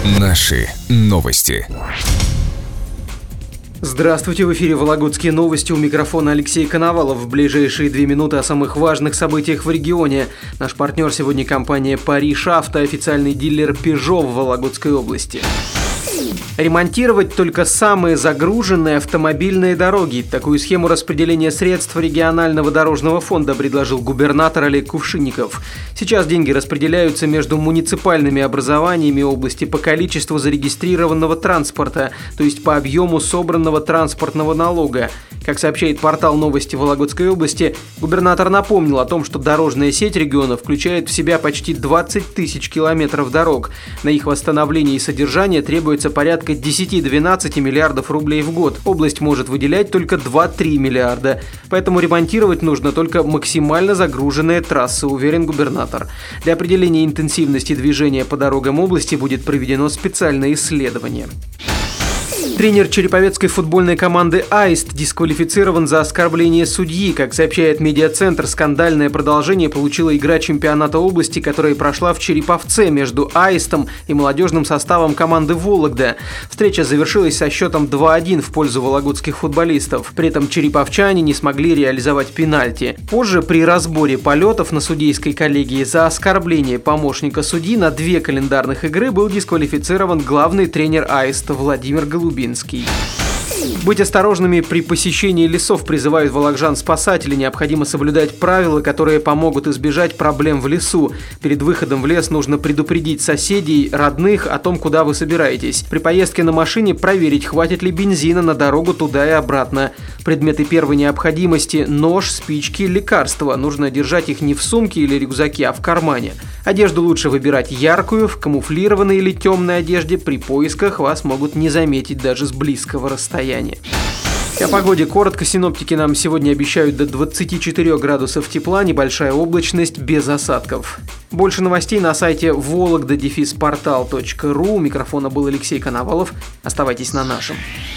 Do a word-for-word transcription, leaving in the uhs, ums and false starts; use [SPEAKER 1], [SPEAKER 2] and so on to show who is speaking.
[SPEAKER 1] Наши новости.
[SPEAKER 2] Здравствуйте, в эфире Вологодские новости, у микрофона Алексей Коновалов. В ближайшие две минуты о самых важных событиях в регионе. Наш партнер сегодня компания «Париж Авто», официальный дилер Peugeot в Вологодской области. Ремонтировать только самые загруженные автомобильные дороги. Такую схему распределения средств регионального дорожного фонда предложил губернатор Олег Кувшинников. Сейчас деньги распределяются между муниципальными образованиями области по количеству зарегистрированного транспорта, то есть по объему собранного транспортного налога. Как сообщает портал «Новости Вологодской области», губернатор напомнил о том, что дорожная сеть региона включает в себя почти двадцать тысяч километров дорог. На их восстановление и содержание требуется порядка десять-двенадцать миллиардов рублей в год. Область может выделять только два-три миллиарда. Поэтому ремонтировать нужно только максимально загруженные трассы, уверен губернатор. Для определения интенсивности движения по дорогам области будет проведено специальное исследование. Тренер череповецкой футбольной команды «Аист» дисквалифицирован за оскорбление судьи. Как сообщает медиацентр, скандальное продолжение получила игра чемпионата области, которая прошла в Череповце между «Аистом» и молодежным составом команды «Вологда». Встреча завершилась со счетом два-один в пользу вологодских футболистов. При этом череповчане не смогли реализовать пенальти. Позже при разборе полетов на судейской коллегии за оскорбление помощника судьи на две календарных игры был дисквалифицирован главный тренер «Аиста» Владимир Голубинский. Быть осторожными при посещении лесов призывают вологжан спасатели. Необходимо соблюдать правила, которые помогут избежать проблем в лесу. Перед выходом в лес нужно предупредить соседей, родных о том, куда вы собираетесь. При поездке на машине проверить, хватит ли бензина на дорогу туда и обратно. Предметы первой необходимости – нож, спички, лекарства. Нужно держать их не в сумке или рюкзаке, а в кармане. Одежду лучше выбирать яркую, в камуфлированной или темной одежде. При поисках вас могут не заметить даже с близкого расстояния. О погоде коротко. Синоптики нам сегодня обещают до двадцати четырёх градусов тепла, небольшая облачность, без осадков. Больше новостей на сайте вологда дефис портал точка ру. У микрофона был Алексей Коновалов. Оставайтесь на нашем.